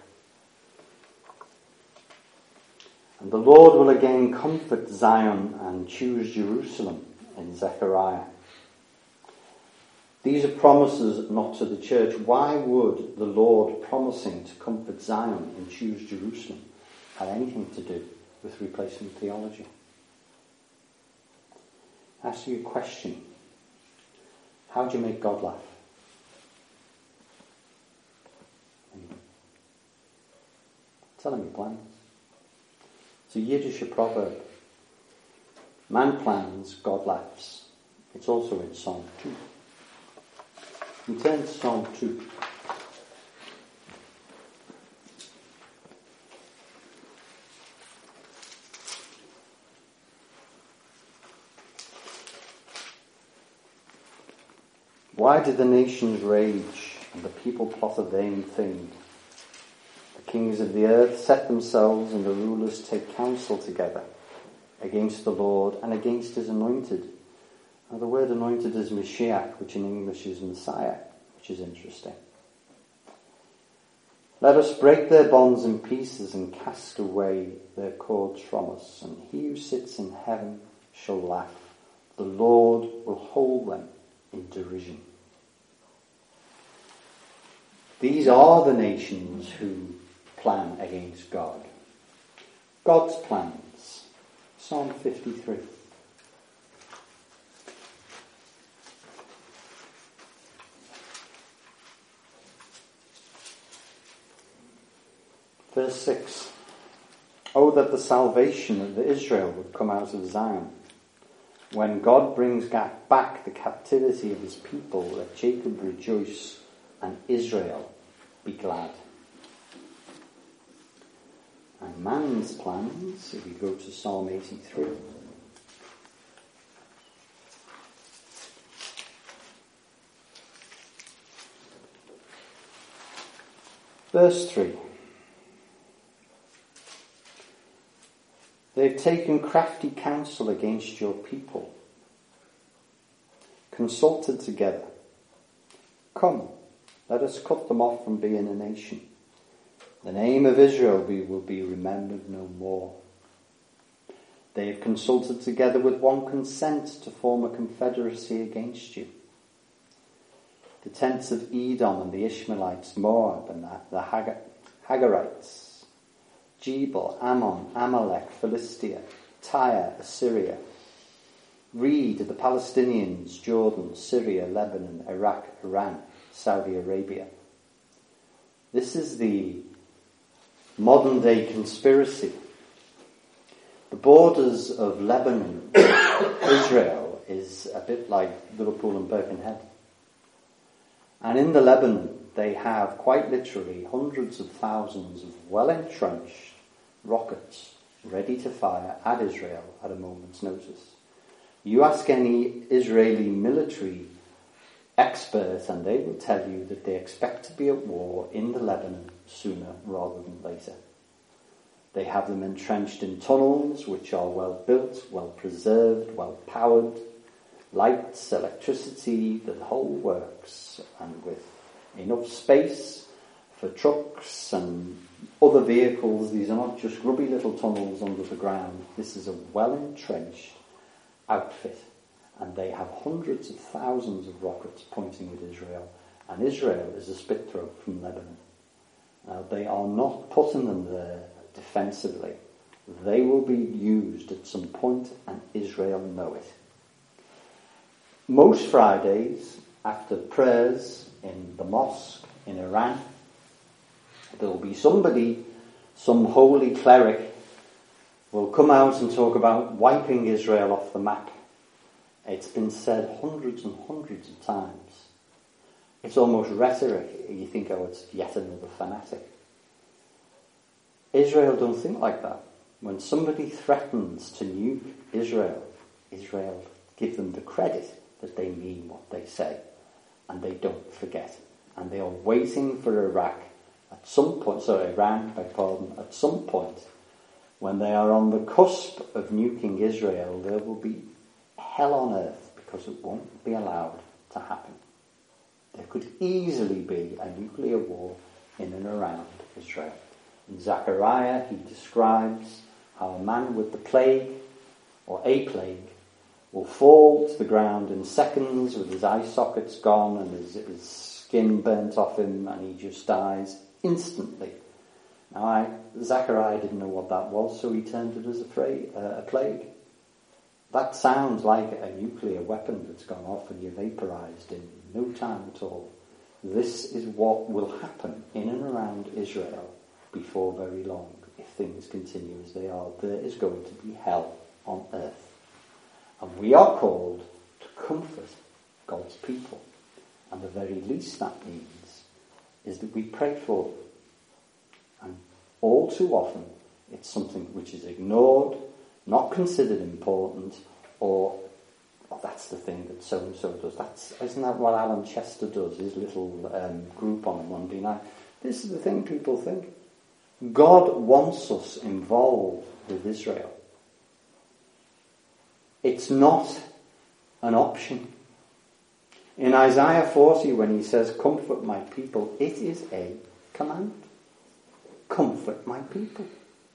And the Lord will again comfort Zion and choose Jerusalem in Zechariah. These are promises not to the church. Why would the Lord promising to comfort Zion and choose Jerusalem have anything to do with replacement theology? Ask you a question. How do you make God laugh? Tell him your plans. It's a Yiddish proverb. Man plans, God laughs. It's also in Psalm two. We turn to Psalm two. Why did the nations rage and the people plot a vain thing? The kings of the earth set themselves and the rulers take counsel together against the Lord and against his anointed. Now the word anointed is Mashiach, which in English is Messiah, which is interesting. Let us break their bonds in pieces and cast away their cords from us. And he who sits in heaven shall laugh. The Lord will hold them in derision. These are the nations who plan against God. God's plans. Psalm fifty-three. Verse six. Oh, that the salvation of Israel would come out of Zion. When God brings back the captivity of his people, let Jacob rejoice and Israel be glad. And man's plans, if we go to Psalm eighty-three. Verse three. They've taken crafty counsel against your people, consulted together. Come, let us cut them off from being a nation. The name of Israel will be remembered no more. They have consulted together with one consent to form a confederacy against you. The tents of Edom and the Ishmaelites, Moab and the, the Hag- Hagarites, Jebel, Ammon, Amalek, Philistia, Tyre, Assyria, Reed, the Palestinians, Jordan, Syria, Lebanon, Iraq, Iran, Saudi Arabia. This is the modern day conspiracy. The borders of Lebanon, Israel, is a bit like Liverpool and Birkenhead. And in the Lebanon, they have quite literally hundreds of thousands of well-entrenched rockets ready to fire at Israel at a moment's notice. You ask any Israeli military expert and they will tell you that they expect to be at war in the Lebanon sooner rather than later. They have them entrenched in tunnels which are well built, well preserved, well powered, lights, electricity, the whole works, and with enough space for trucks and other vehicles. These are not just grubby little tunnels under the ground. This is a well-entrenched outfit, and they have hundreds of thousands of rockets pointing at Israel, and Israel is a spit throw from Lebanon. Now, they are not putting them there defensively. They will be used at some point, and Israel know it. Most Fridays, after prayers in the mosque in Iran, there will be somebody, some holy cleric, will come out and talk about wiping Israel off the map. It's been said hundreds and hundreds of times. It's almost rhetoric. You think, oh, it's yet another fanatic. Israel don't think like that. When somebody threatens to nuke Israel, Israel give them the credit that they mean what they say, and they don't forget. And they are waiting for Iraq at some point, sorry, Iran, beg pardon, at some point, when they are on the cusp of nuking Israel, there will be hell on earth because it won't be allowed to happen. There could easily be a nuclear war in and around Israel. In Zechariah, he describes how a man with the plague, or a plague, will fall to the ground in seconds with his eye sockets gone and his, his skin burnt off him, and he just dies instantly. Now, I, Zechariah didn't know what that was, so he termed it as a, fra- uh, a plague. That sounds like a nuclear weapon that's gone off and you're vaporized in no time at all. This is what will happen in and around Israel before very long. If things continue as they are, there is going to be hell on earth. And we are called to comfort God's people. And the very least that means is that we pray for them. And all too often, it's something which is ignored, not considered important, or oh, that's the thing that so-and-so does. That's, isn't that what Alan Chester does, his little um, group on a Monday night? This is the thing people think. God wants us involved with Israel. It's not an option. In Isaiah forty, when he says, comfort my people, it is a command. Comfort my people.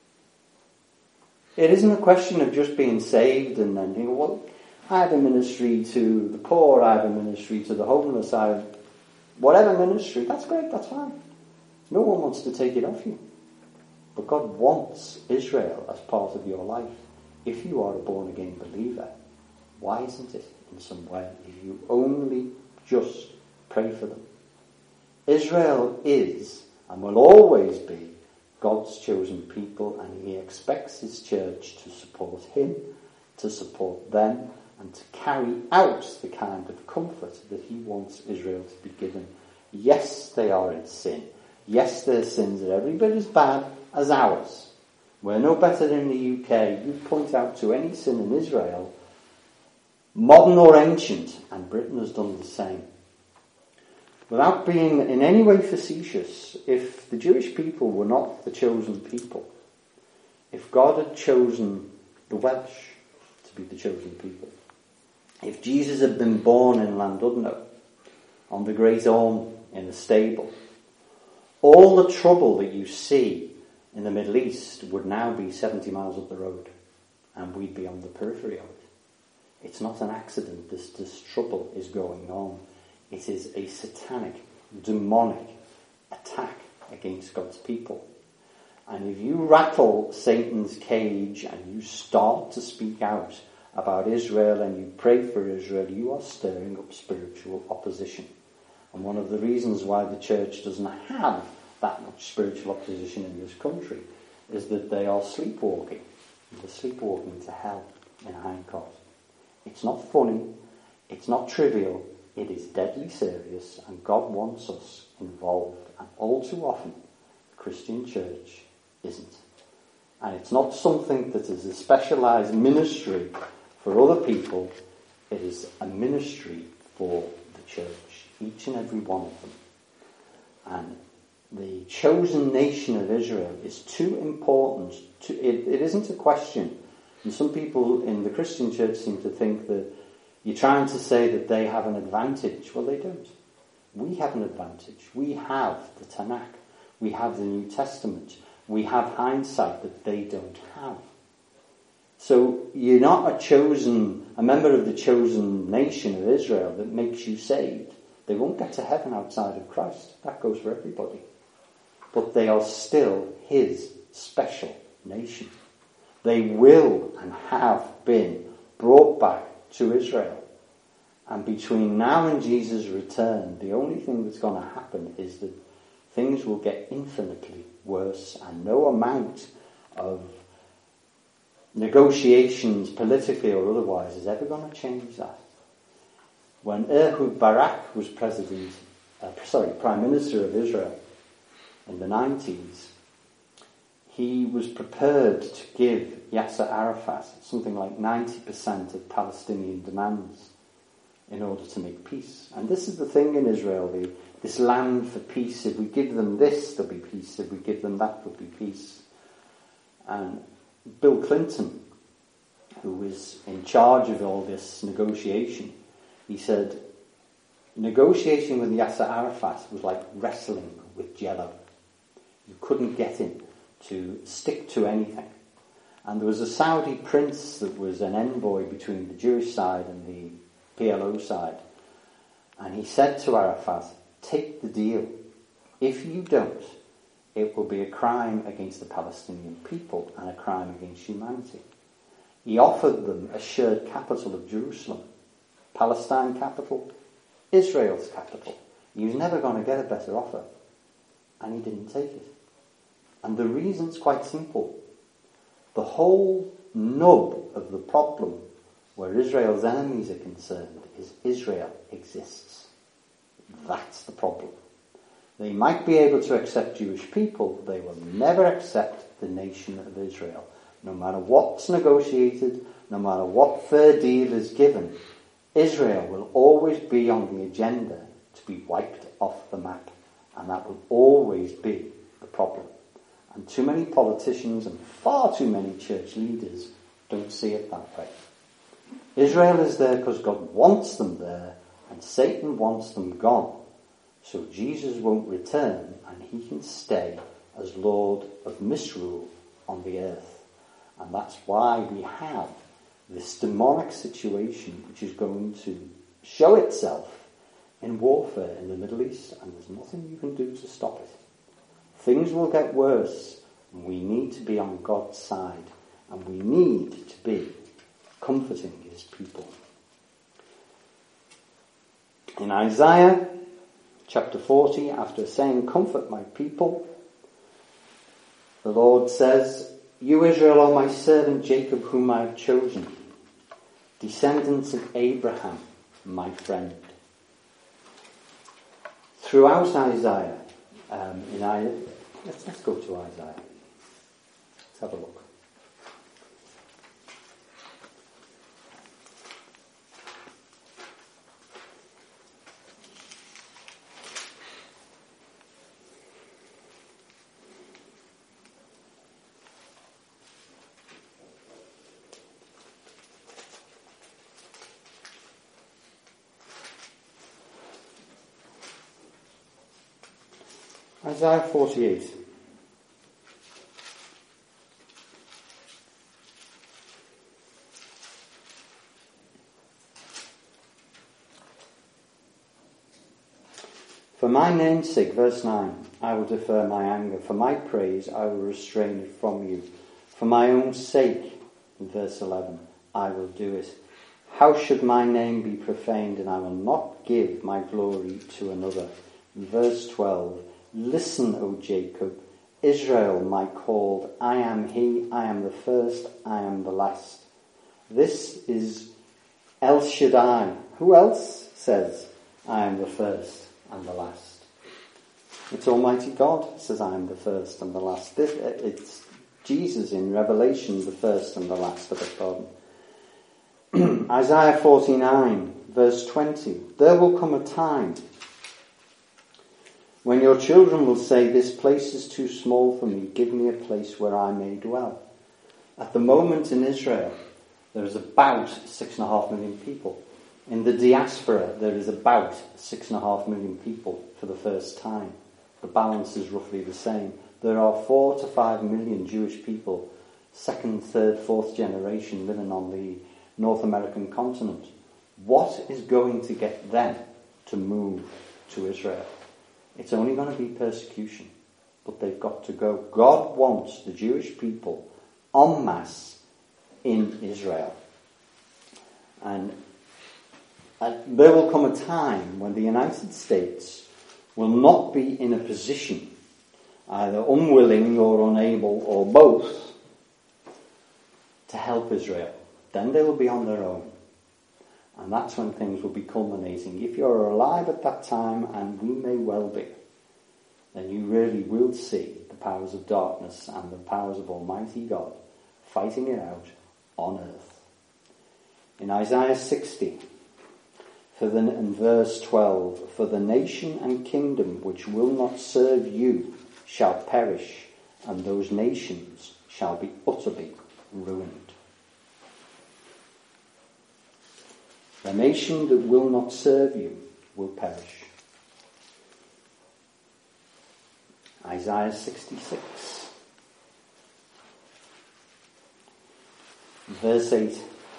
It isn't a question of just being saved and then thinking, well, I have a ministry to the poor, I have a ministry to the homeless, I have whatever ministry. That's great, that's fine. No one wants to take it off you. But God wants Israel as part of your life. If you are a born-again believer, why isn't it in some way if you only just pray for them? Israel is and will always be God's chosen people, and he expects his church to support him, to support them, and to carry out the kind of comfort that he wants Israel to be given. Yes, they are in sin. Yes, their sins are every bit as bad as ours. We're no better than the U K. You point out to any sin in Israel, modern or ancient, and Britain has done the same. Without being in any way facetious, if the Jewish people were not the chosen people, if God had chosen the Welsh to be the chosen people, if Jesus had been born in Llandudno, on the Great Orme in the stable, all the trouble that you see in the Middle East would now be seventy miles up the road, and we'd be on the periphery of it. It's not an accident. This, this trouble is going on. It is a satanic, demonic attack against God's people. And if you rattle Satan's cage and you start to speak out about Israel and you pray for Israel, you are stirring up spiritual opposition. And one of the reasons why the church doesn't have that much spiritual opposition in this country is that they are sleepwalking. They're sleepwalking to hell in a handcart. It's not funny. It's not trivial. It is deadly serious, and God wants us involved. And all too often, the Christian church isn't. And it's not something that is a specialized ministry for other people. It is a ministry for the church, each and every one of them. And the chosen nation of Israel is too important. To, it, it isn't a question. And some people in the Christian church seem to think that you're trying to say that they have an advantage. Well, they don't. We have an advantage. We have the Tanakh. We have the New Testament. We have hindsight that they don't have. So you're not a chosen, a member of the chosen nation of Israel that makes you saved. They won't get to heaven outside of Christ. That goes for everybody. But they are still his special nation. They will and have been brought back to Israel. And between now and Jesus' return, the only thing that's going to happen is that things will get infinitely worse, and no amount of negotiations, politically or otherwise, is ever going to change that. When Ehud Barak was president, uh, sorry, Prime Minister of Israel in the nineties, he was prepared to give Yasser Arafat something like ninety percent of Palestinian demands in order to make peace. And this is the thing in Israel, the, this land for peace. If we give them this, there'll be peace. If we give them that, there'll be peace. And Bill Clinton, who was in charge of all this negotiation, he said, negotiating with Yasser Arafat was like wrestling with Jello. You couldn't get him to stick to anything. And there was a Saudi prince that was an envoy between the Jewish side and the P L O side. And he said to Arafat, take the deal. If you don't, it will be a crime against the Palestinian people and a crime against humanity. He offered them a shared capital of Jerusalem. Palestine capital, Israel's capital. He was never going to get a better offer. And he didn't take it. And the reason's quite simple. The whole nub of the problem where Israel's enemies are concerned is Israel exists. That's the problem. They might be able to accept Jewish people, they will never accept the nation of Israel. No matter what's negotiated, no matter what fair deal is given, Israel will always be on the agenda to be wiped off the map. And that will always be the problem. And too many politicians and far too many church leaders don't see it that way. Israel is there because God wants them there, and Satan wants them gone. So Jesus won't return, and he can stay as Lord of misrule on the earth. And that's why we have this demonic situation which is going to show itself in warfare in the Middle East, and there's nothing you can do to stop it. Things will get worse, and we need to be on God's side, and we need to be comforting his people. In Isaiah chapter forty, after saying, comfort my people, the Lord says, you Israel are my servant Jacob whom I have chosen, descendants of Abraham, my friend. Throughout Isaiah, um, in I, let's, let's go to Isaiah. Let's have a look. Isaiah forty-eight. For my name's sake, verse nine, I will defer my anger. For my praise, I will restrain it from you. For my own sake, in verse eleven, I will do it. How should my name be profaned, and I will not give my glory to another? In verse twelve, listen, O Jacob, Israel, my called. I am he, I am the first, I am the last. This is El Shaddai. Who else says, I am the first and the last? It's Almighty God says, I am the first and the last. This, it's Jesus in Revelation, the first and the last of it, pardon. Isaiah forty-nine, verse twenty. There will come a time when your children will say, this place is too small for me, give me a place where I may dwell. At the moment in Israel, there is about six and a half million people. In the diaspora, there is about six and a half million people for the first time. The balance is roughly the same. There are four to five million Jewish people, second, third, fourth generation, living on the North American continent. What is going to get them to move to Israel? It's only going to be persecution, but they've got to go. God wants the Jewish people en masse in Israel. And uh, there will come a time when the United States will not be in a position, either unwilling or unable or both, to help Israel. Then they will be on their own. And that's when things will be culminating. If you're alive at that time, and we may well be, then you really will see the powers of darkness and the powers of Almighty God fighting it out on earth. In Isaiah sixty, for the, in verse twelve, for the nation and kingdom which will not serve you shall perish, and those nations shall be utterly ruined. The nation that will not serve you will perish. Isaiah sixty-six, verse eight.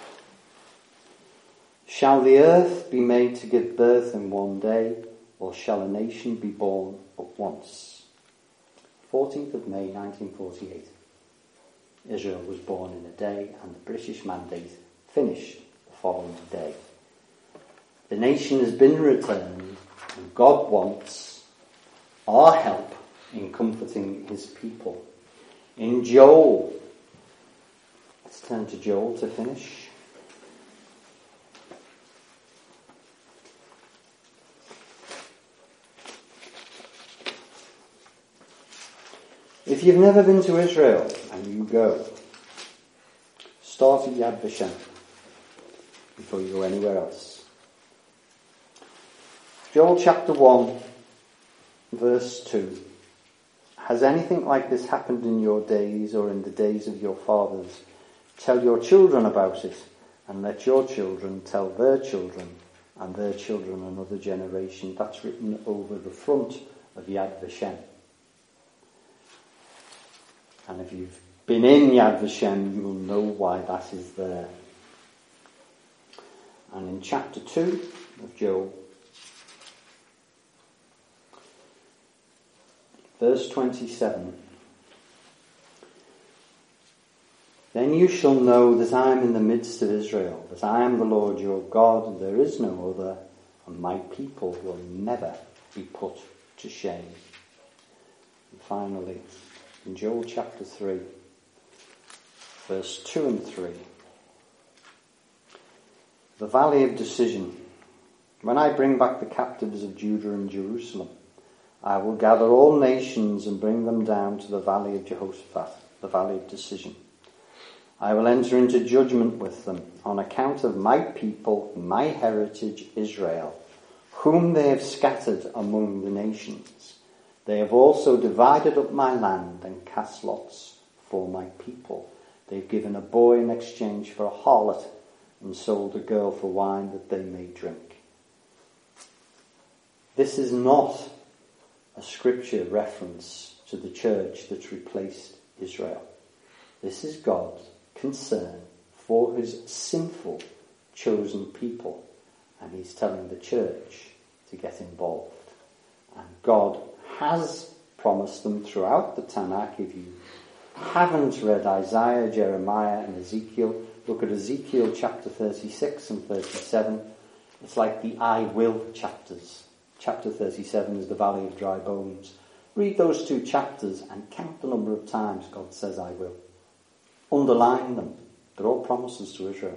Shall the earth be made to give birth in one day, or shall a nation be born at once? fourteenth of May nineteen forty-eight. Israel was born in a day, and the British Mandate finished the following day. The nation has been returned, and God wants our help in comforting his people. In Joel, let's turn to Joel to finish. If you've never been to Israel and you go, start at Yad Vashem before you go anywhere else. Joel chapter one, verse two. Has anything like this happened in your days or in the days of your fathers? Tell your children about it, and let your children tell their children, and their children another generation. That's written over the front of Yad Vashem. And if you've been in Yad Vashem, you will know why that is there. And in chapter two of Joel, verse twenty-seven. Then you shall know that I am in the midst of Israel, that I am the Lord your God, and there is no other, and my people will never be put to shame. And finally, in Joel chapter three, verse two and three. The valley of decision. When I bring back the captives of Judah and Jerusalem, I will gather all nations and bring them down to the valley of Jehoshaphat, the valley of decision. I will enter into judgment with them on account of my people, my heritage Israel, whom they have scattered among the nations. They have also divided up my land and cast lots for my people. They've given a boy in exchange for a harlot and sold a girl for wine that they may drink. This is not a scripture reference to the church that's replaced Israel. This is God's concern for his sinful, chosen people. And he's telling the church to get involved. And God has promised them throughout the Tanakh. If you haven't read Isaiah, Jeremiah and Ezekiel, look at Ezekiel chapter thirty-six and thirty-seven. It's like the I will chapters. Chapter thirty-seven is the valley of dry bones. Read those two chapters and count the number of times God says I will. Underline them. They're all promises to Israel.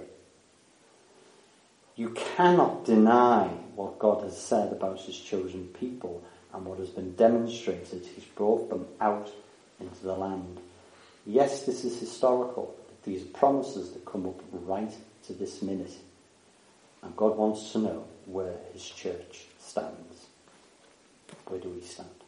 You cannot deny what God has said about his chosen people and what has been demonstrated. He's brought them out into the land. Yes, this is historical. These are promises that come up right to this minute. And God wants to know where his church stands. Where do we stand?